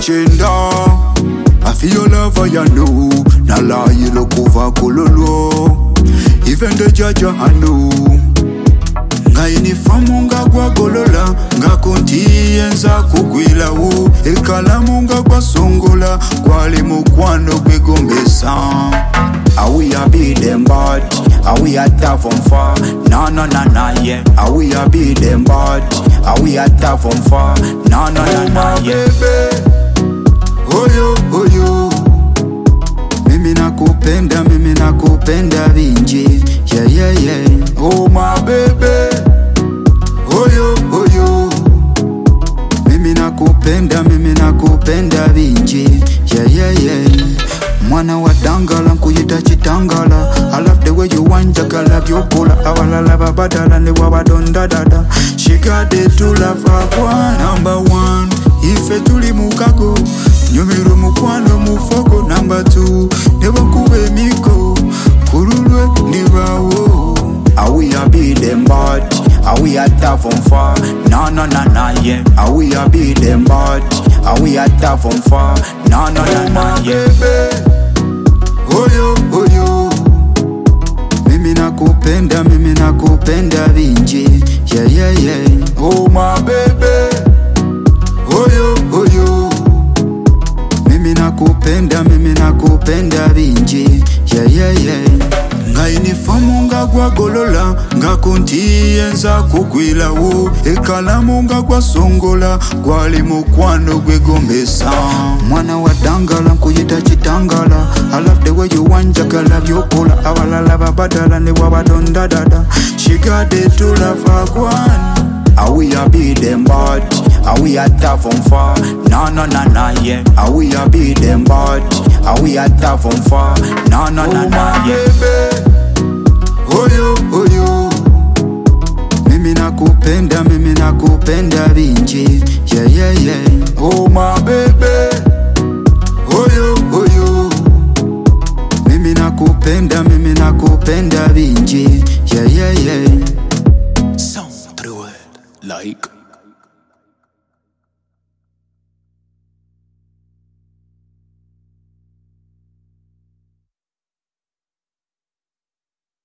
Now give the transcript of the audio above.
chenda. I feel your love, I know. Na lie, you look over kololo. Even the judge, I know. Nga uniformu nga gwa golola, nga kontiyenza kugwila wo. Ekalamu nga gwa songola, gwali mukwano gwegombesa. Are we a beat them bad? Are we a tough from far? No, no, no, no, yeah. Are we a beat them bad? Are we a tough from far? No, no, no, no, yeah. Oh yo, oh yo. Mimi nakupenda vinji. Yeah, yeah, yeah. Oh my baby. Oh yo, oh yo. Mimi nakupenda vinji. Yeah, yeah, yeah. Mwana wa dangala nkuyita chitangala. I love the way you want jagala byokola. Awalala babadala ne wabadonda dada. She got it to love her. Number one, ife tuli mukako. Nyumiro mukwano mufoko. Number two, never kuwe miko. Kurulwe nibawo. Are we a beat them bad? Are we a tough from far? No, no, no, no, yeah. Are we a beat them bad? Are we a tough from far? No, no, no, no, yeah. Oh yo, oh yo. Mimi nakupenda vinji. Yeah, yeah, yeah. Oh my baby. Oh yo, oh yo. Mimi nakupenda vinji. Yeah, yeah, yeah. Nga uniformu nga gwa golola, nga kontiyenza kugwila wo. Ekalamu nga gwa songola, gwali mukwano gwegombesa. Mwana wa dangala nkuyita chitangala. I love the way you want jagala byokola. Awalala babadala ne wabadonda dada. She got it to love her gwan. Are we a beat them bad? Are we a tough from far? No, no, no, no, yeah. Are we a beat them bad? Are we a tough from far? No, no, no, no, yeah. Oh yo, oh yo. Mimi nakupenda vinji. Yeah, yeah, yeah. Oh my baby. Oh yo, oh yo. Mimi nakupenda vinji. Yeah, yeah, yeah. Sound through it like